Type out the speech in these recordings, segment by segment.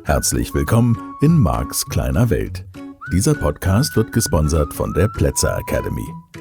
Herzlich willkommen in Marks kleiner Welt. Dieser Podcast wird gesponsert von der Plätzer Academy.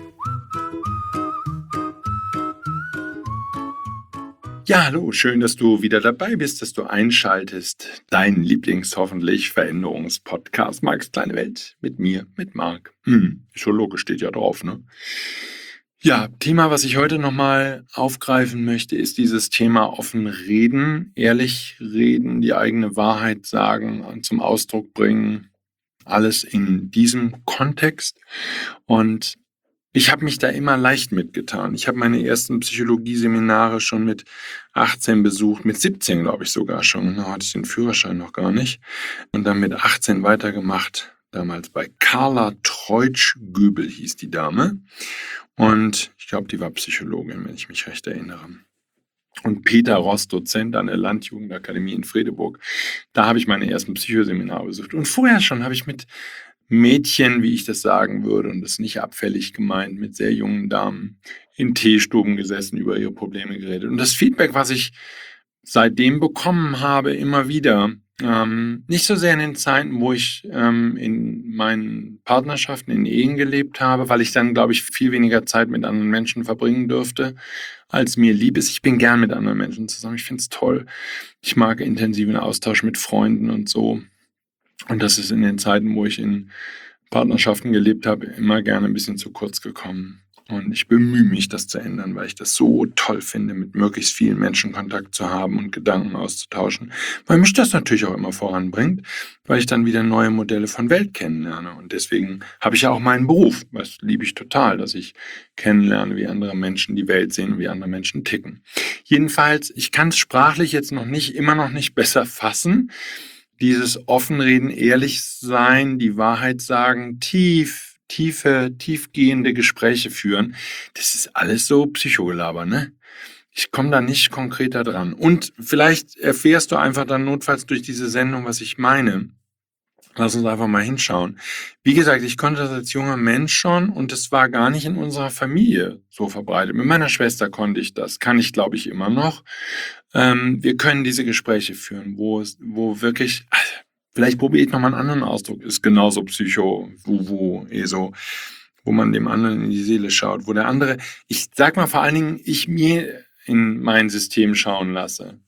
Ja, hallo, schön, dass du wieder dabei bist, dass du einschaltest. Dein hoffentlich Veränderungspodcast Marks kleine Welt mit mir, mit Mark. Schon logisch, steht ja drauf, ne? Ja, Thema, was ich heute nochmal aufgreifen möchte, ist dieses Thema offen reden, ehrlich reden, die eigene Wahrheit sagen und zum Ausdruck bringen. Alles in diesem Kontext. Und ich habe mich da immer leicht mitgetan. Ich habe meine ersten Psychologieseminare schon mit 18 besucht, mit 17 glaube ich sogar schon. Da hatte ich den Führerschein noch gar nicht. Und dann mit 18 weitergemacht. Damals bei Carla Treutsch-Göbel hieß die Dame. Und ich glaube, die war Psychologin, wenn ich mich recht erinnere. Und Peter Ross, Dozent an der Landjugendakademie in Fredeburg. Da habe ich meine ersten Psychoseminare besucht. Und vorher schon habe ich mit Mädchen, wie ich das sagen würde, und das ist nicht abfällig gemeint, mit sehr jungen Damen in Teestuben gesessen, über ihre Probleme geredet. Und das Feedback, was ich seitdem bekommen habe, immer wieder, nicht so sehr in den Zeiten, wo ich in meinen Partnerschaften, in Ehen gelebt habe, weil ich dann, glaube ich, viel weniger Zeit mit anderen Menschen verbringen dürfte, als mir lieb ist. Ich bin gern mit anderen Menschen zusammen. Ich finde es toll. Ich mag intensiven Austausch mit Freunden und so. Und das ist in den Zeiten, wo ich in Partnerschaften gelebt habe, immer gerne ein bisschen zu kurz gekommen. Und ich bemühe mich, das zu ändern, weil ich das so toll finde, mit möglichst vielen Menschen Kontakt zu haben und Gedanken auszutauschen. Weil mich das natürlich auch immer voranbringt, weil ich dann wieder neue Modelle von Welt kennenlerne. Und deswegen habe ich ja auch meinen Beruf. Das liebe ich total, dass ich kennenlerne, wie andere Menschen die Welt sehen und wie andere Menschen ticken. Jedenfalls, ich kann es sprachlich jetzt immer noch nicht besser fassen. Dieses Offenreden, ehrlich sein, die Wahrheit sagen, tiefgehende Gespräche führen, das ist alles so Psychogelaber, ne? Ich komme da nicht konkreter dran. Und vielleicht erfährst du einfach dann notfalls durch diese Sendung, was ich meine. Lass uns einfach mal hinschauen. Wie gesagt, ich konnte das als junger Mensch schon und es war gar nicht in unserer Familie so verbreitet. Mit meiner Schwester konnte ich das, kann ich glaube ich immer noch. Wir können diese Gespräche führen, wo wirklich, vielleicht probiere ich nochmal einen anderen Ausdruck, ist genauso so, wo man dem anderen in die Seele schaut, wo der andere, ich sag mal vor allen Dingen, ich mir in mein System schauen lasse.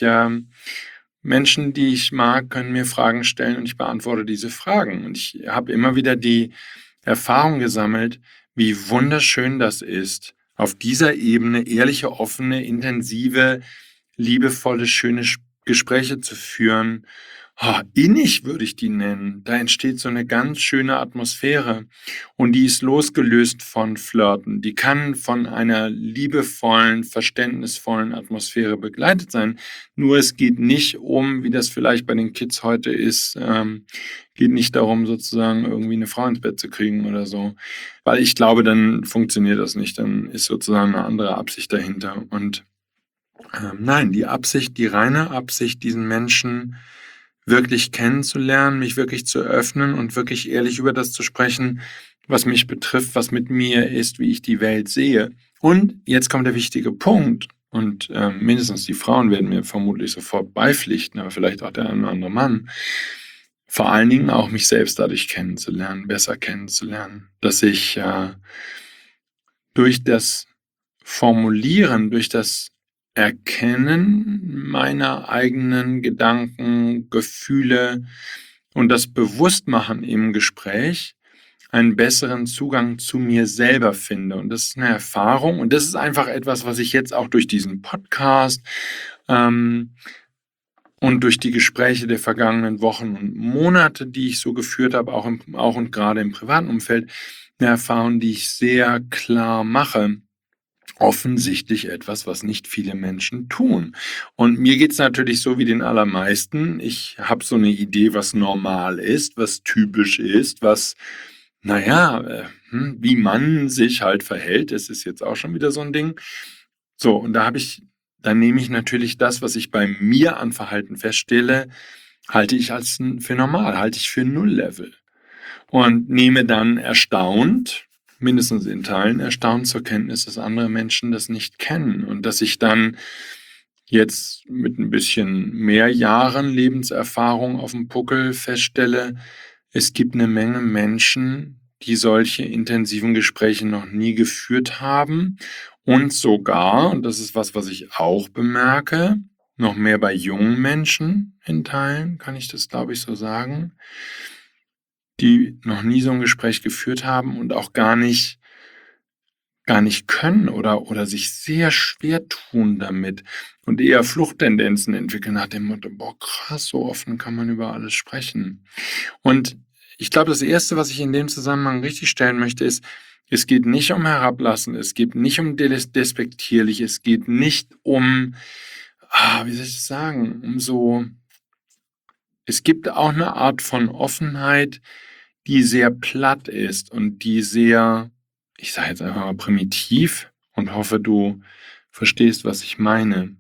Menschen, die ich mag, können mir Fragen stellen und ich beantworte diese Fragen. Und ich habe immer wieder die Erfahrung gesammelt, wie wunderschön das ist, auf dieser Ebene ehrliche, offene, intensive, liebevolle, schöne Gespräche zu führen. Innig würde ich die nennen. Da entsteht so eine ganz schöne Atmosphäre und die ist losgelöst von Flirten. Die kann von einer liebevollen, verständnisvollen Atmosphäre begleitet sein. Nur es geht nicht um, wie das vielleicht bei den Kids heute ist, geht nicht darum, sozusagen irgendwie eine Frau ins Bett zu kriegen oder so. Weil ich glaube, dann funktioniert das nicht. Dann ist sozusagen eine andere Absicht dahinter. Und nein, die Absicht, die reine Absicht, diesen Menschen wirklich kennenzulernen, mich wirklich zu öffnen und wirklich ehrlich über das zu sprechen, was mich betrifft, was mit mir ist, wie ich die Welt sehe. Und jetzt kommt der wichtige Punkt. Und mindestens die Frauen werden mir vermutlich sofort beipflichten, aber vielleicht auch der eine oder andere Mann. Vor allen Dingen auch mich selbst dadurch kennenzulernen, besser kennenzulernen. Dass ich durch das Formulieren, durch das Erkennen meiner eigenen Gedanken, Gefühle und das Bewusstmachen im Gespräch einen besseren Zugang zu mir selber finde. Und das ist eine Erfahrung und das ist einfach etwas, was ich jetzt auch durch diesen Podcast und durch die Gespräche der vergangenen Wochen und Monate, die ich so geführt habe, auch und gerade im privaten Umfeld, eine Erfahrung, die ich sehr klar mache. Offensichtlich etwas, was nicht viele Menschen tun. Und mir geht's natürlich so wie den allermeisten. Ich habe so eine Idee, was normal ist, was typisch ist, was, wie man sich halt verhält. Das ist jetzt auch schon wieder so ein Ding. So, und dann nehme ich natürlich das, was ich bei mir an Verhalten feststelle, halte ich für normal, halte ich für Null-Level. Und nehme dann mindestens in Teilen erstaunt zur Kenntnis, dass andere Menschen das nicht kennen und dass ich dann jetzt mit ein bisschen mehr Jahren Lebenserfahrung auf dem Buckel feststelle, es gibt eine Menge Menschen, die solche intensiven Gespräche noch nie geführt haben und sogar, und das ist was ich auch bemerke, noch mehr bei jungen Menschen in Teilen, kann ich das, glaube ich, so sagen, die noch nie so ein Gespräch geführt haben und auch gar nicht können oder sich sehr schwer tun damit und eher Fluchttendenzen entwickeln nach dem Motto: „Boah, krass, so offen kann man über alles sprechen.“ Und ich glaube, das Erste, was ich in dem Zusammenhang richtigstellen möchte, ist, es geht nicht um Herablassen, es geht nicht um despektierlich, es geht nicht um, wie soll ich das sagen, es gibt auch eine Art von Offenheit, die sehr platt ist und die sehr, ich sage jetzt einfach mal primitiv und hoffe, du verstehst, was ich meine,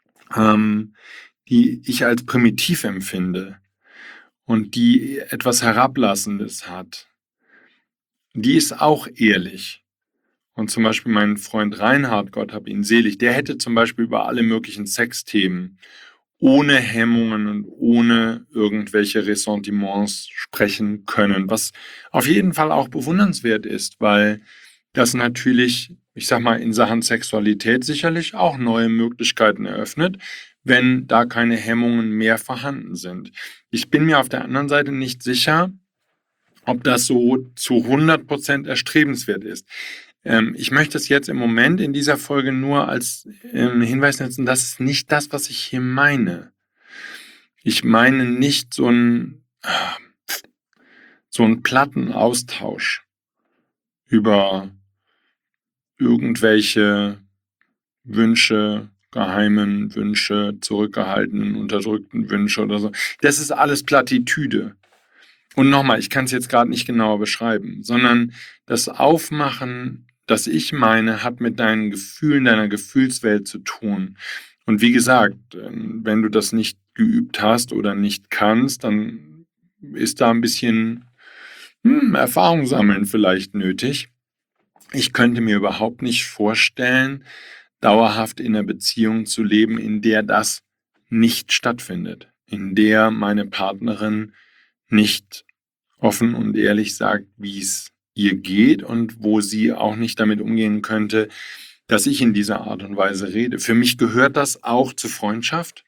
die ich als primitiv empfinde und die etwas Herablassendes hat. Die ist auch ehrlich. Und zum Beispiel mein Freund Reinhard, Gott hab ihn selig, der hätte zum Beispiel über alle möglichen Sexthemen ohne Hemmungen und ohne irgendwelche Ressentiments sprechen können, was auf jeden Fall auch bewundernswert ist, weil das natürlich, ich sag mal, in Sachen Sexualität sicherlich auch neue Möglichkeiten eröffnet, wenn da keine Hemmungen mehr vorhanden sind. Ich bin mir auf der anderen Seite nicht sicher, ob das so zu 100% erstrebenswert ist. Ich möchte es jetzt im Moment in dieser Folge nur als Hinweis nutzen, das ist nicht das, was ich hier meine. Ich meine nicht so einen platten Austausch über irgendwelche Wünsche, geheimen Wünsche, zurückgehaltenen, unterdrückten Wünsche oder so. Das ist alles Plattitüde. Und nochmal, ich kann es jetzt gerade nicht genauer beschreiben, sondern das Aufmachen, das ich meine, hat mit deinen Gefühlen, deiner Gefühlswelt zu tun. Und wie gesagt, wenn du das nicht geübt hast oder nicht kannst, dann ist da ein bisschen Erfahrung sammeln vielleicht nötig. Ich könnte mir überhaupt nicht vorstellen, dauerhaft in einer Beziehung zu leben, in der das nicht stattfindet, in der meine Partnerin nicht offen und ehrlich sagt, wie es ihr geht und wo sie auch nicht damit umgehen könnte, dass ich in dieser Art und Weise rede. Für mich gehört das auch zur Freundschaft.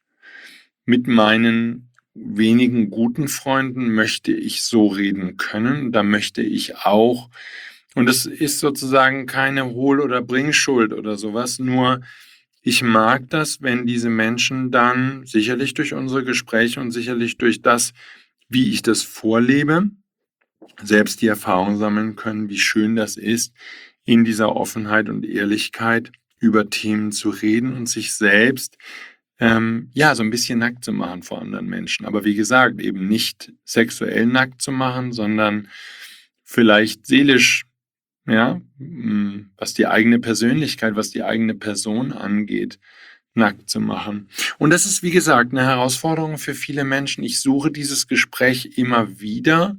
Mit meinen wenigen guten Freunden möchte ich so reden können. Da möchte ich auch, und das ist sozusagen keine Hohl- oder Bringschuld oder sowas, nur ich mag das, wenn diese Menschen dann sicherlich durch unsere Gespräche und sicherlich durch das, wie ich das vorlebe, selbst die Erfahrung sammeln können, wie schön das ist, in dieser Offenheit und Ehrlichkeit über Themen zu reden und sich selbst so ein bisschen nackt zu machen vor anderen Menschen. Aber wie gesagt, eben nicht sexuell nackt zu machen, sondern vielleicht seelisch, ja, was die eigene Persönlichkeit, was die eigene Person angeht, nackt zu machen. Und das ist, wie gesagt, eine Herausforderung für viele Menschen. Ich suche dieses Gespräch immer wieder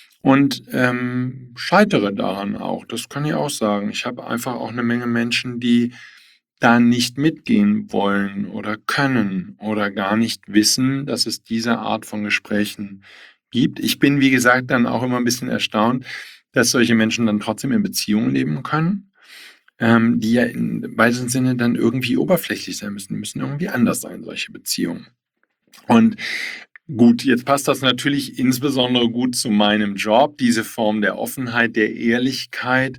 und scheitere daran auch. Das kann ich auch sagen. Ich habe einfach auch eine Menge Menschen, die da nicht mitgehen wollen oder können oder gar nicht wissen, dass es diese Art von Gesprächen gibt. Ich bin, wie gesagt, dann auch immer ein bisschen erstaunt, dass solche Menschen dann trotzdem in Beziehungen leben können, die ja im weitesten Sinne dann irgendwie oberflächlich sein müssen. Die müssen irgendwie anders sein, solche Beziehungen. Und gut, jetzt passt das natürlich insbesondere gut zu meinem Job, diese Form der Offenheit, der Ehrlichkeit.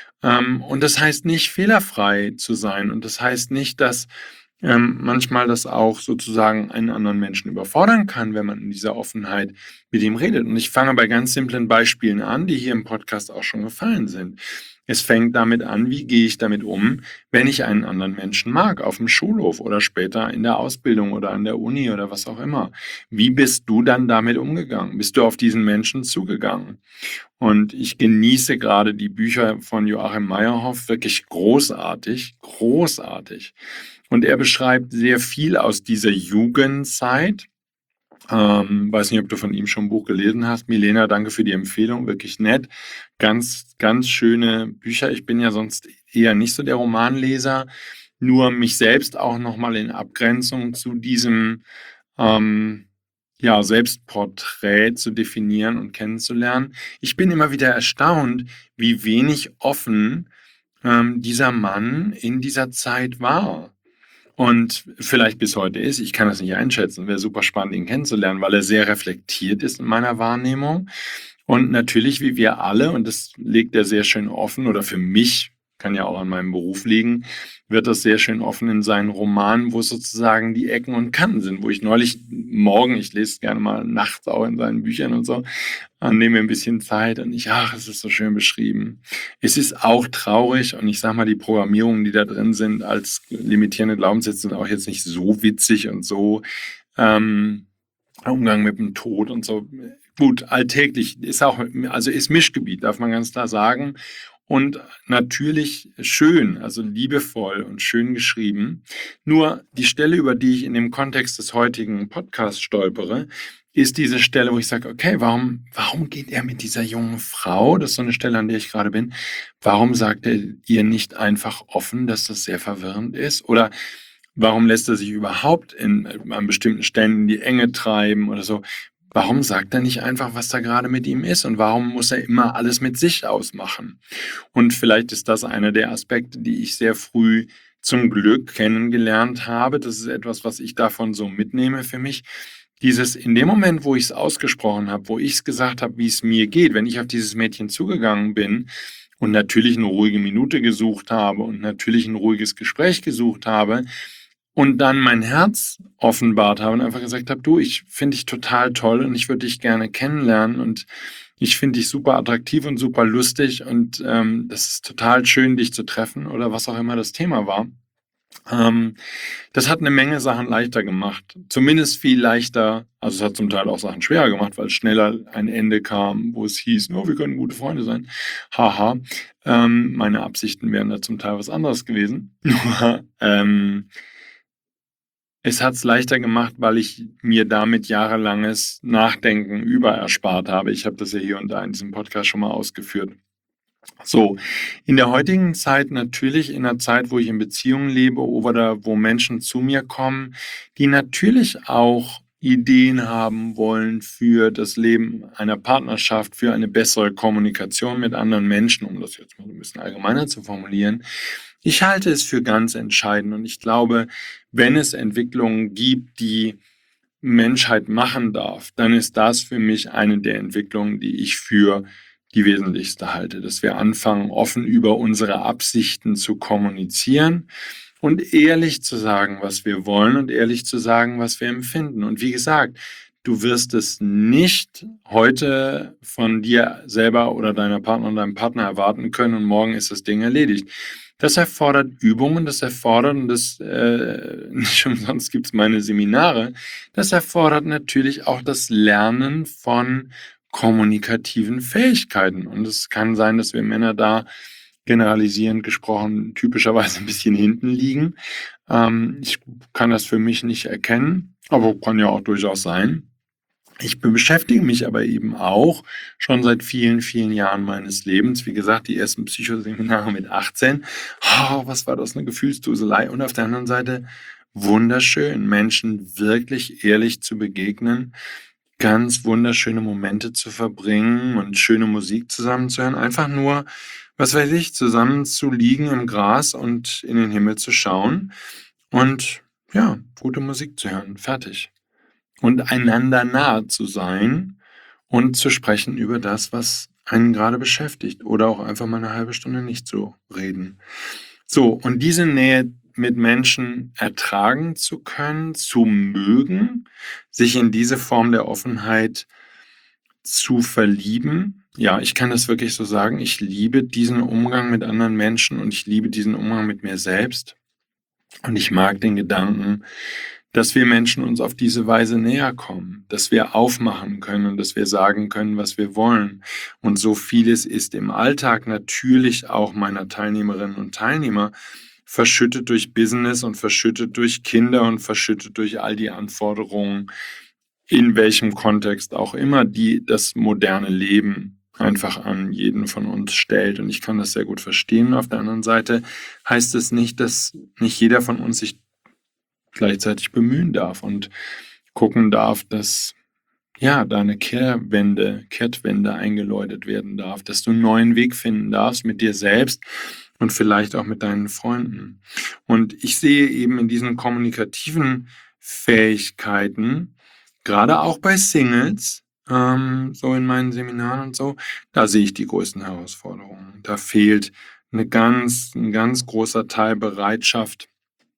Und das heißt nicht, fehlerfrei zu sein. Und das heißt nicht, dass manchmal das auch sozusagen einen anderen Menschen überfordern kann, wenn man in dieser Offenheit mit ihm redet. Und ich fange bei ganz simplen Beispielen an, die hier im Podcast auch schon gefallen sind. Es fängt damit an, wie gehe ich damit um, wenn ich einen anderen Menschen mag, auf dem Schulhof oder später in der Ausbildung oder an der Uni oder was auch immer. Wie bist du dann damit umgegangen? Bist du auf diesen Menschen zugegangen? Und ich genieße gerade die Bücher von Joachim Meyerhoff, wirklich großartig, großartig. Und er beschreibt sehr viel aus dieser Jugendzeit. Weiß nicht, ob du von ihm schon ein Buch gelesen hast. Milena, danke für die Empfehlung, wirklich nett. Ganz, ganz schöne Bücher. Ich bin ja sonst eher nicht so der Romanleser, nur mich selbst auch nochmal in Abgrenzung zu diesem Selbstporträt zu definieren und kennenzulernen. Ich bin immer wieder erstaunt, wie wenig offen dieser Mann in dieser Zeit war. Und vielleicht bis heute ist, ich kann das nicht einschätzen, wäre super spannend, ihn kennenzulernen, weil er sehr reflektiert ist in meiner Wahrnehmung. Und natürlich, wie wir alle, und das legt er sehr schön offen, oder für mich, kann ja auch an meinem Beruf liegen, wird das sehr schön offen in seinen Romanen, wo sozusagen die Ecken und Kanten sind, wo ich neulich ich lese gerne mal nachts auch in seinen Büchern und so, nehme mir ein bisschen Zeit und es ist so schön beschrieben. Es ist auch traurig und ich sag mal, die Programmierungen, die da drin sind als limitierende Glaubenssätze, sind auch jetzt nicht so witzig und so Umgang mit dem Tod und so. Gut, alltäglich ist Mischgebiet, darf man ganz klar sagen. Und natürlich schön, also liebevoll und schön geschrieben. Nur die Stelle, über die ich in dem Kontext des heutigen Podcasts stolpere, ist diese Stelle, wo ich sage, okay, warum geht er mit dieser jungen Frau, das ist so eine Stelle, an der ich gerade bin, warum sagt er ihr nicht einfach offen, dass das sehr verwirrend ist? Oder warum lässt er sich überhaupt an bestimmten Stellen in die Enge treiben oder so? Warum sagt er nicht einfach, was da gerade mit ihm ist? Und warum muss er immer alles mit sich ausmachen? Und vielleicht ist das einer der Aspekte, die ich sehr früh zum Glück kennengelernt habe. Das ist etwas, was ich davon so mitnehme für mich. In dem Moment, wo ich es ausgesprochen habe, wo ich es gesagt habe, wie es mir geht, wenn ich auf dieses Mädchen zugegangen bin und natürlich eine ruhige Minute gesucht habe und natürlich ein ruhiges Gespräch gesucht habe, und dann mein Herz offenbart habe und einfach gesagt habe, du, ich finde dich total toll und ich würde dich gerne kennenlernen und ich finde dich super attraktiv und super lustig und das ist total schön, dich zu treffen oder was auch immer das Thema war. Das hat eine Menge Sachen leichter gemacht. Zumindest viel leichter, also es hat zum Teil auch Sachen schwerer gemacht, weil schneller ein Ende kam, wo es hieß, wir können gute Freunde sein. Haha, meine Absichten wären da zum Teil was anderes gewesen. Nur, es hat es leichter gemacht, weil ich mir damit jahrelanges Nachdenken erspart habe. Ich habe das ja hier und da in diesem Podcast schon mal ausgeführt. So, in der heutigen Zeit natürlich, in einer Zeit, wo ich in Beziehungen lebe oder wo Menschen zu mir kommen, die natürlich auch Ideen haben wollen für das Leben einer Partnerschaft, für eine bessere Kommunikation mit anderen Menschen, um das jetzt mal ein bisschen allgemeiner zu formulieren. Ich halte es für ganz entscheidend und ich glaube, wenn es Entwicklungen gibt, die Menschheit machen darf, dann ist das für mich eine der Entwicklungen, die ich für die wesentlichste halte, dass wir anfangen, offen über unsere Absichten zu kommunizieren und ehrlich zu sagen, was wir wollen und ehrlich zu sagen, was wir empfinden. Und wie gesagt, du wirst es nicht heute von dir selber oder deiner Partnerin oder deinem Partner erwarten können und morgen ist das Ding erledigt. Das erfordert Übungen, das erfordert, und nicht umsonst gibt es meine Seminare, das erfordert natürlich auch das Lernen von kommunikativen Fähigkeiten. Und es kann sein, dass wir Männer da generalisierend gesprochen typischerweise ein bisschen hinten liegen. Ich kann das für mich nicht erkennen, aber kann ja auch durchaus sein. Ich beschäftige mich aber eben auch schon seit vielen, vielen Jahren meines Lebens. Wie gesagt, die ersten Psychoseminare mit 18. Was war das, eine Gefühlsduselei. Und auf der anderen Seite wunderschön, Menschen wirklich ehrlich zu begegnen, ganz wunderschöne Momente zu verbringen und schöne Musik zusammenzuhören. Einfach nur, was weiß ich, zusammen zu liegen im Gras und in den Himmel zu schauen und ja, gute Musik zu hören. Fertig. Und einander nahe zu sein und zu sprechen über das, was einen gerade beschäftigt oder auch einfach mal eine halbe Stunde nicht zu reden. So, und diese Nähe mit Menschen ertragen zu können, zu mögen, sich in diese Form der Offenheit zu verlieben. Ja, ich kann das wirklich so sagen. Ich liebe diesen Umgang mit anderen Menschen und ich liebe diesen Umgang mit mir selbst. Und ich mag den Gedanken, dass wir Menschen uns auf diese Weise näher kommen, dass wir aufmachen können und dass wir sagen können, was wir wollen. Und so vieles ist im Alltag natürlich auch meiner Teilnehmerinnen und Teilnehmer verschüttet durch Business und verschüttet durch Kinder und verschüttet durch all die Anforderungen, in welchem Kontext auch immer, die das moderne Leben einfach an jeden von uns stellt. Und ich kann das sehr gut verstehen. Auf der anderen Seite heißt es nicht, dass nicht jeder von uns sich gleichzeitig bemühen darf und gucken darf, dass da eine Kehrtwende eingeläutet werden darf, dass du einen neuen Weg finden darfst mit dir selbst und vielleicht auch mit deinen Freunden. Und ich sehe eben in diesen kommunikativen Fähigkeiten, gerade auch bei Singles, so in meinen Seminaren und so, da sehe ich die größten Herausforderungen. Da fehlt ein ganz großer Teil Bereitschaft,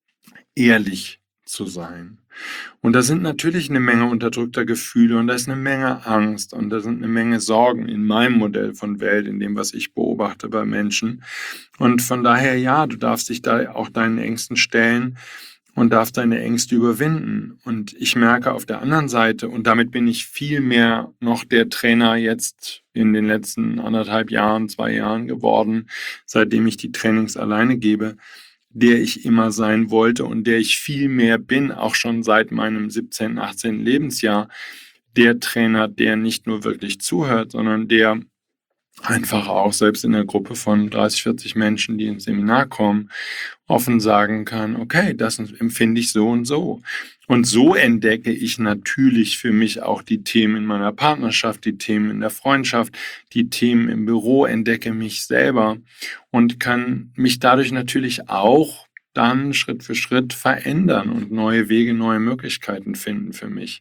ehrlich zu sein. Und da sind natürlich eine Menge unterdrückter Gefühle und da ist eine Menge Angst und da sind eine Menge Sorgen in meinem Modell von Welt, in dem, was ich beobachte bei Menschen. Und von daher, ja, du darfst dich da auch deinen Ängsten stellen und darfst deine Ängste überwinden. Und ich merke auf der anderen Seite, und damit bin ich viel mehr noch der Trainer jetzt in den letzten 1,5 Jahren, 2 Jahren geworden, seitdem ich die Trainings alleine gebe, der ich immer sein wollte und der ich viel mehr bin, auch schon seit meinem 17., 18. Lebensjahr. Der Trainer, der nicht nur wirklich zuhört, sondern der einfach auch selbst in einer Gruppe von 30, 40 Menschen, die ins Seminar kommen, offen sagen kann, okay, das empfinde ich so und so. Und so entdecke ich natürlich für mich auch die Themen in meiner Partnerschaft, die Themen in der Freundschaft, die Themen im Büro, entdecke mich selber und kann mich dadurch natürlich auch dann Schritt für Schritt verändern und neue Wege, neue Möglichkeiten finden für mich.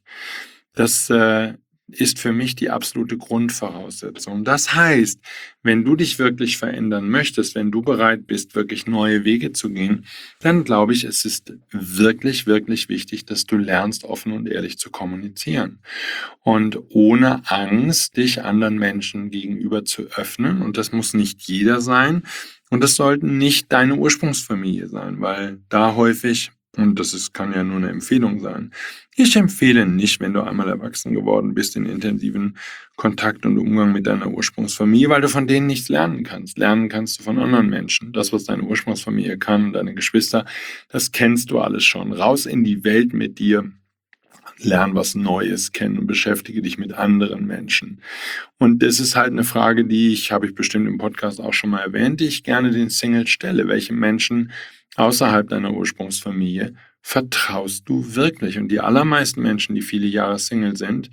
Das ist für mich die absolute Grundvoraussetzung. Das heißt, wenn du dich wirklich verändern möchtest, wenn du bereit bist, wirklich neue Wege zu gehen, dann glaube ich, es ist wirklich, wirklich wichtig, dass du lernst, offen und ehrlich zu kommunizieren. Und ohne Angst, dich anderen Menschen gegenüber zu öffnen. Und das muss nicht jeder sein. Und das sollten nicht deine Ursprungsfamilie sein, weil da häufig, und kann ja nur eine Empfehlung sein, ich empfehle nicht, wenn du einmal erwachsen geworden bist, den intensiven Kontakt und Umgang mit deiner Ursprungsfamilie, weil du von denen nichts lernen kannst. Lernen kannst du von anderen Menschen. Das, was deine Ursprungsfamilie kann, deine Geschwister, das kennst du alles schon. Raus in die Welt mit dir. Lern was Neues kennen und beschäftige dich mit anderen Menschen. Und das ist halt eine Frage, habe ich bestimmt im Podcast auch schon mal erwähnt, die ich gerne den Singles stelle. Welche Menschen außerhalb deiner Ursprungsfamilie vertraust du wirklich? Und die allermeisten Menschen, die viele Jahre Single sind,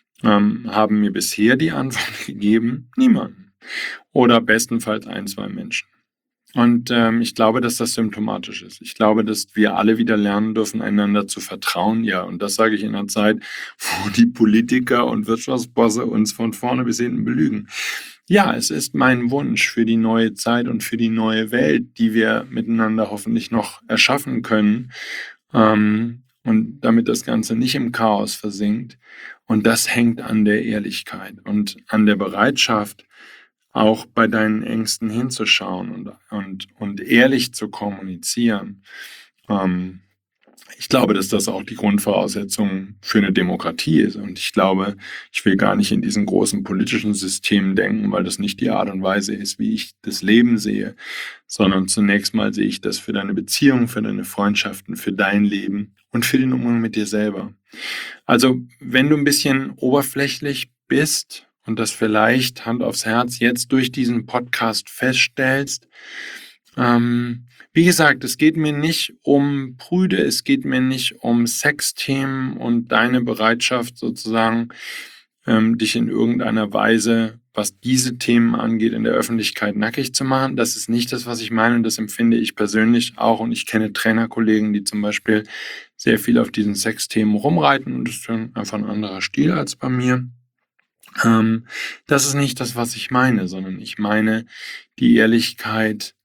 haben mir bisher die Antwort gegeben, niemanden. Oder bestenfalls 1, 2 Menschen. Und ich glaube, dass das symptomatisch ist. Ich glaube, dass wir alle wieder lernen dürfen, einander zu vertrauen. Ja, und das sage ich in einer Zeit, wo die Politiker und Wirtschaftsbosse uns von vorne bis hinten belügen. Ja, es ist mein Wunsch für die neue Zeit und für die neue Welt, die wir miteinander hoffentlich noch erschaffen können. Und damit das Ganze nicht im Chaos versinkt. Und das hängt an der Ehrlichkeit und an der Bereitschaft, auch bei deinen Ängsten hinzuschauen und ehrlich zu kommunizieren. Ich glaube, dass das auch die Grundvoraussetzung für eine Demokratie ist. Und ich glaube, ich will gar nicht in diesen großen politischen Systemen denken, weil das nicht die Art und Weise ist, wie ich das Leben sehe, sondern zunächst mal sehe ich das für deine Beziehungen, für deine Freundschaften, für dein Leben und für den Umgang mit dir selber. Also, wenn du ein bisschen oberflächlich bist und das vielleicht Hand aufs Herz jetzt durch diesen Podcast feststellst, wie gesagt, es geht mir nicht um Brüde, es geht mir nicht um Sexthemen und deine Bereitschaft sozusagen, dich in irgendeiner Weise, was diese Themen angeht, in der Öffentlichkeit nackig zu machen. Das ist nicht das, was ich meine und das empfinde ich persönlich auch. Und ich kenne Trainerkollegen, die zum Beispiel sehr viel auf diesen Sexthemen rumreiten und das ist einfach ein anderer Stil als bei mir. Das ist nicht das, was ich meine, sondern ich meine die Ehrlichkeit,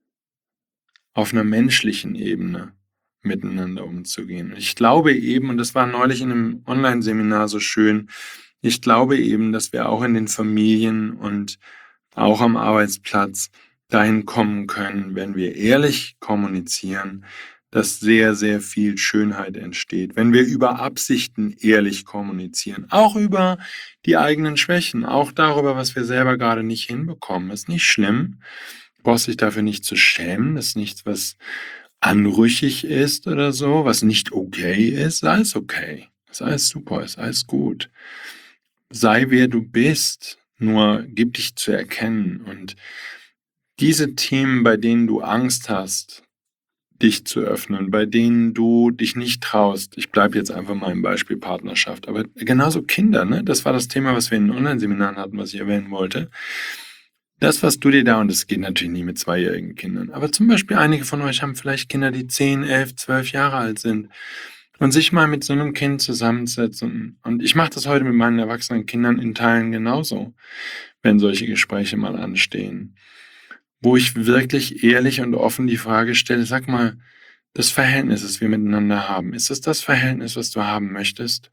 auf einer menschlichen Ebene miteinander umzugehen. Ich glaube eben, und das war neulich in einem Online-Seminar so schön, ich glaube eben, dass wir auch in den Familien und auch am Arbeitsplatz dahin kommen können, wenn wir ehrlich kommunizieren, dass sehr, sehr viel Schönheit entsteht. Wenn wir über Absichten ehrlich kommunizieren, auch über die eigenen Schwächen, auch darüber, was wir selber gerade nicht hinbekommen, ist nicht schlimm. Du brauchst dich dafür nicht zu schämen, das ist nichts, was anrüchig ist oder so, was nicht okay ist, ist alles okay, ist alles super, ist alles gut. Sei wer du bist, Nur gib dich zu erkennen. Und diese Themen, bei denen du Angst hast, dich zu öffnen, bei denen du dich nicht traust. Ich bleibe jetzt einfach mal im Beispiel Partnerschaft, aber genauso Kinder, ne? Das war das Thema, was wir in den Online-Seminaren hatten, was ich erwähnen wollte. Das, was du dir da, und das geht natürlich nie mit 2-jährigen Kindern, aber zum Beispiel einige von euch haben vielleicht Kinder, die 10, 11, 12 Jahre alt sind und sich mal mit so einem Kind zusammensetzen. Und ich mache das heute mit meinen erwachsenen Kindern in Teilen genauso, wenn solche Gespräche mal anstehen, wo ich wirklich ehrlich und offen die Frage stelle, sag mal, das Verhältnis, das wir miteinander haben, ist es das Verhältnis, was du haben möchtest?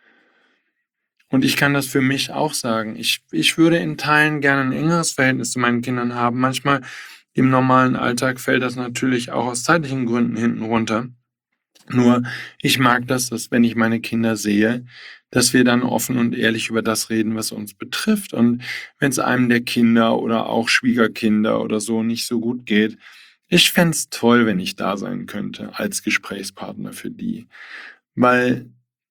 Und ich kann das für mich auch sagen. Ich würde in Teilen gerne ein engeres Verhältnis zu meinen Kindern haben. Manchmal im normalen Alltag fällt das natürlich auch aus zeitlichen Gründen hinten runter. Nur ich mag das, dass wenn ich meine Kinder sehe, dass wir dann offen und ehrlich über das reden, was uns betrifft. Und wenn es einem der Kinder oder auch Schwiegerkinder oder so nicht so gut geht, ich fände es toll, wenn ich da sein könnte als Gesprächspartner für die. Weil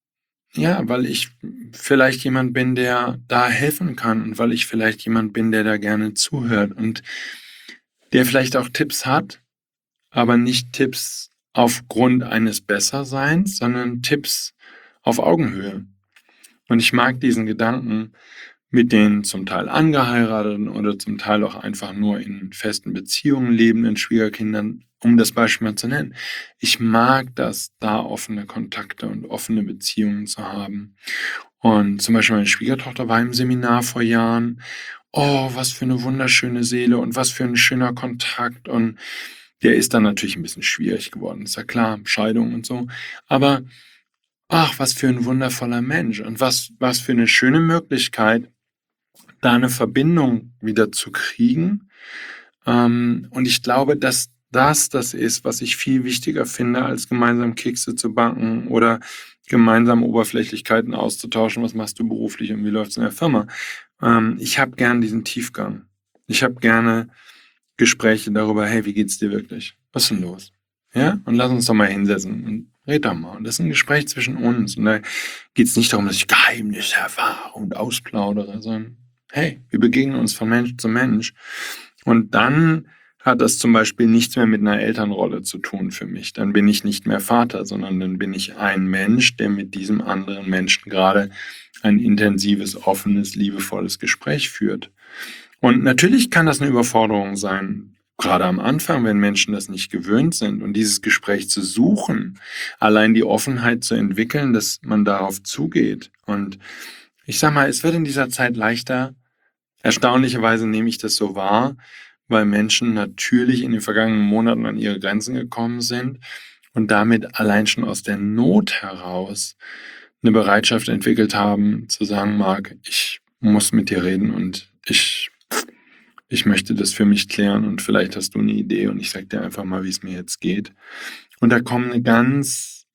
ich vielleicht jemand bin, der da helfen kann und weil ich vielleicht jemand bin, der da gerne zuhört und der vielleicht auch Tipps hat, aber nicht Tipps aufgrund eines Besserseins, sondern Tipps auf Augenhöhe. Und ich mag diesen Gedanken mit den zum Teil angeheirateten oder zum Teil auch einfach nur in festen Beziehungen lebenden Schwiegerkindern, um das Beispiel mal zu nennen. Ich mag das, da offene Kontakte und offene Beziehungen zu haben. Und zum Beispiel meine Schwiegertochter war im Seminar vor Jahren. Oh, was für eine wunderschöne Seele und was für ein schöner Kontakt. Und der ist dann natürlich ein bisschen schwierig geworden, ist ja klar, Scheidung und so. Aber ach, was für ein wundervoller Mensch und was für eine schöne Möglichkeit, da eine Verbindung wieder zu kriegen. Und ich glaube, dass das ist, was ich viel wichtiger finde, als gemeinsam Kekse zu backen oder gemeinsam Oberflächlichkeiten auszutauschen. Was machst du beruflich und wie läuft's in der Firma? Ich habe gern diesen Tiefgang. Ich habe gerne Gespräche darüber, hey, wie geht's dir wirklich? Was ist denn los? Ja? Und lass uns doch mal hinsetzen und red doch mal. Und das ist ein Gespräch zwischen uns. Und da geht's nicht darum, dass ich Geheimnisse erfahre und ausplaudere, sondern hey, wir begegnen uns von Mensch zu Mensch. Und dann hat das zum Beispiel nichts mehr mit einer Elternrolle zu tun für mich. Dann bin ich nicht mehr Vater, sondern dann bin ich ein Mensch, der mit diesem anderen Menschen gerade ein intensives, offenes, liebevolles Gespräch führt. Und natürlich kann das eine Überforderung sein, gerade am Anfang, wenn Menschen das nicht gewöhnt sind und dieses Gespräch zu suchen, allein die Offenheit zu entwickeln, dass man darauf zugeht. Und ich sag mal, es wird in dieser Zeit leichter. Erstaunlicherweise nehme ich das so wahr, weil Menschen natürlich in den vergangenen Monaten an ihre Grenzen gekommen sind und damit allein schon aus der Not heraus eine Bereitschaft entwickelt haben, zu sagen, Marc, ich muss mit dir reden und ich möchte das für mich klären und vielleicht hast du eine Idee und ich sag dir einfach mal, wie es mir jetzt geht. Und da kommen eine ganze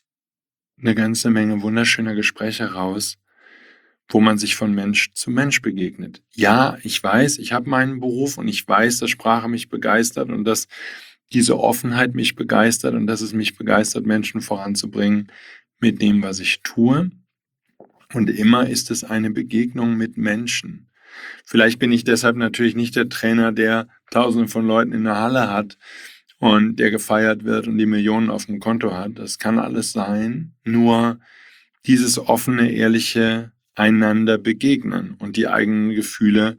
Menge wunderschöner Gespräche raus, wo man sich von Mensch zu Mensch begegnet. Ja, ich weiß, ich habe meinen Beruf und ich weiß, dass Sprache mich begeistert und dass diese Offenheit mich begeistert und dass es mich begeistert, Menschen voranzubringen mit dem, was ich tue. Und immer ist es eine Begegnung mit Menschen. Vielleicht bin ich deshalb natürlich nicht der Trainer, der Tausende von Leuten in der Halle hat und der gefeiert wird und die Millionen auf dem Konto hat. Das kann alles sein. Nur dieses offene, ehrliche einander begegnen und die eigenen Gefühle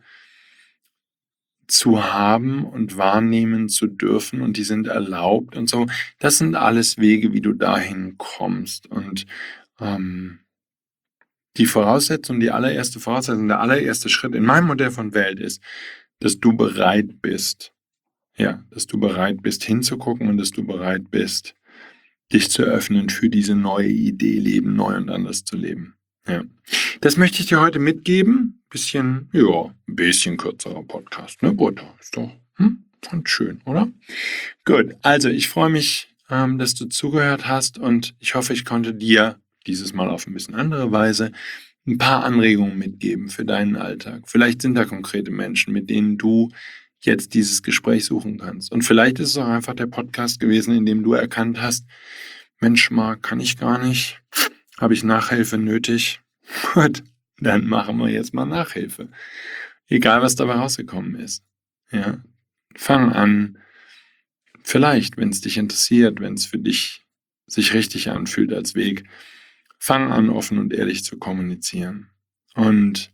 zu haben und wahrnehmen zu dürfen und die sind erlaubt und so. Das sind alles Wege, wie du dahin kommst. Und die Voraussetzung, der allererste Schritt in meinem Modell von Welt ist, dass du bereit bist, dass du bereit bist hinzugucken und dass du bereit bist, dich zu öffnen für diese neue Idee, Leben neu und anders zu leben. Ja. Das möchte ich dir heute mitgeben. Ein bisschen kürzerer Podcast, ne? Gut, ist doch fand schön, oder? Gut, also ich freue mich, dass du zugehört hast und ich hoffe, ich konnte dir dieses Mal auf ein bisschen andere Weise ein paar Anregungen mitgeben für deinen Alltag. Vielleicht sind da konkrete Menschen, mit denen du jetzt dieses Gespräch suchen kannst. Und vielleicht ist es auch einfach der Podcast gewesen, in dem du erkannt hast, Mensch, Marc, kann ich gar nicht. Habe ich Nachhilfe nötig? Gut, dann machen wir jetzt mal Nachhilfe. Egal, was dabei rausgekommen ist. Ja? Fang an, vielleicht, wenn es dich interessiert, wenn es für dich sich richtig anfühlt als Weg, fang an, offen und ehrlich zu kommunizieren. Und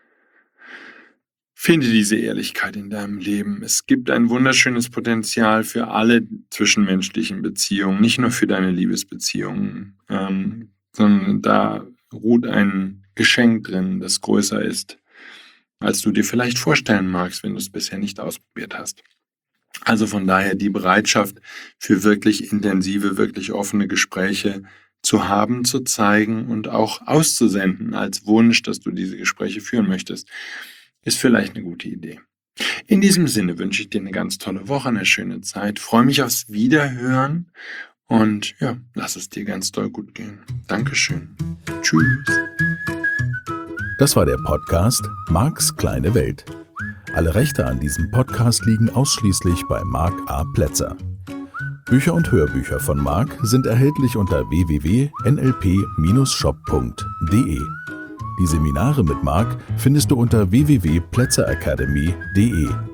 finde diese Ehrlichkeit in deinem Leben. Es gibt ein wunderschönes Potenzial für alle zwischenmenschlichen Beziehungen, nicht nur für deine Liebesbeziehungen, sondern da ruht ein Geschenk drin, das größer ist, als du dir vielleicht vorstellen magst, wenn du es bisher nicht ausprobiert hast. Also von daher die Bereitschaft für wirklich intensive, wirklich offene Gespräche zu haben, zu zeigen und auch auszusenden als Wunsch, dass du diese Gespräche führen möchtest, ist vielleicht eine gute Idee. In diesem Sinne wünsche ich dir eine ganz tolle Woche, eine schöne Zeit. Freue mich aufs Wiederhören und ja, lass es dir ganz doll gut gehen. Dankeschön. Tschüss. Das war der Podcast Marks kleine Welt. Alle Rechte an diesem Podcast liegen ausschließlich bei Mark A. Plätzer. Bücher und Hörbücher von Mark sind erhältlich unter www.nlp-shop.de. Die Seminare mit Mark findest du unter www.plätzeracademy.de.